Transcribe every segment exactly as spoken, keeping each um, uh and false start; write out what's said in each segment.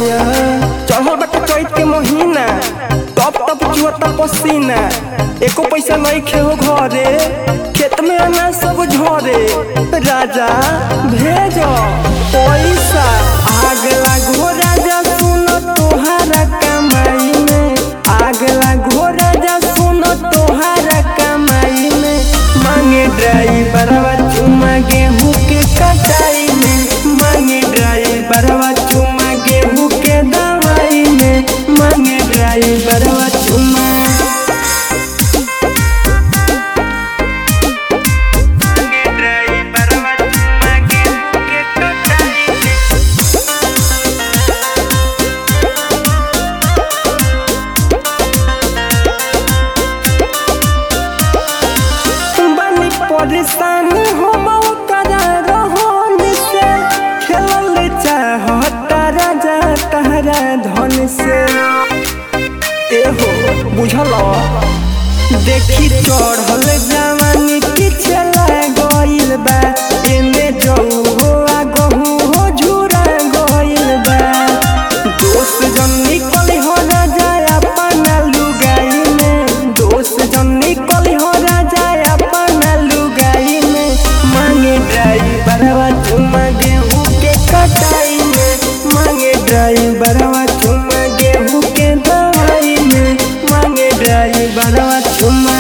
सैया चढ़ल बाटे चैत के महीना तब तब जुअता पसीना एको पैसा नहीं खेहो घरे खेत में अना सब झरे राजा भेजो पैसा आग लागो राजा सुन तोहारा कमाई में आग लागो राजा सुन तोहारा कमाई में मांगे ड्राइवरवा चुमा गेहूं के कटाई में मांगे ड्राइवरवा चुमा गेहूं के दवाई में मांगे ड्राइवरवा चुमा परेशान हो करा रहन से खेलल चाहता राजा तहरा धन से एहो बुझल देखी चढ़ल जवानी पीछे गइल बा एने जाऊ हो आगहू हो झूरा गइल बा दोस्त जन निकली हो राजा अपना लुगाई में दोस्त जन निकली हो राजा अपना लुगाई में मांगे ड्राइवरवा चुमा गेहूं के कटाई में मांगे ड्राइवरवा चुमा गेहूं के दवाई में मांगे ड्राइवरवा चुमा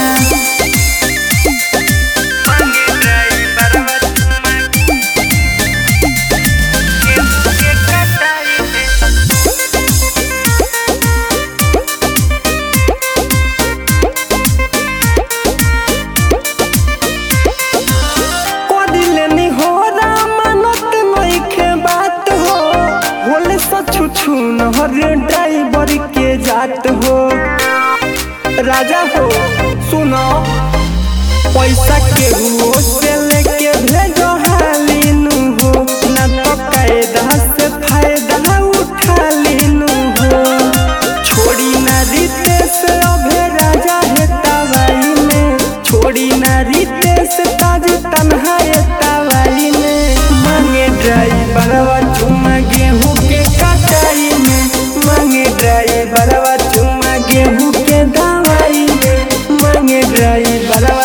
छुछु नहर ड्राइवर के जात हो राजा हो सुनो पैसा के हुओ से लेके भेजो हालिनु हो ना तो कायदा से फायदा उठा लिनु हो छोड़ी ना रितेश अभे राजा है तवाई में छोड़ी ना रितेश ताज तन्हा है तवाई में मांगे ड्राइवरवा चुमा गेहूं के कटाई में मांगे ड्राइवरवा चुमा गेहूं के दवाई में मांगे ड्राइवरवा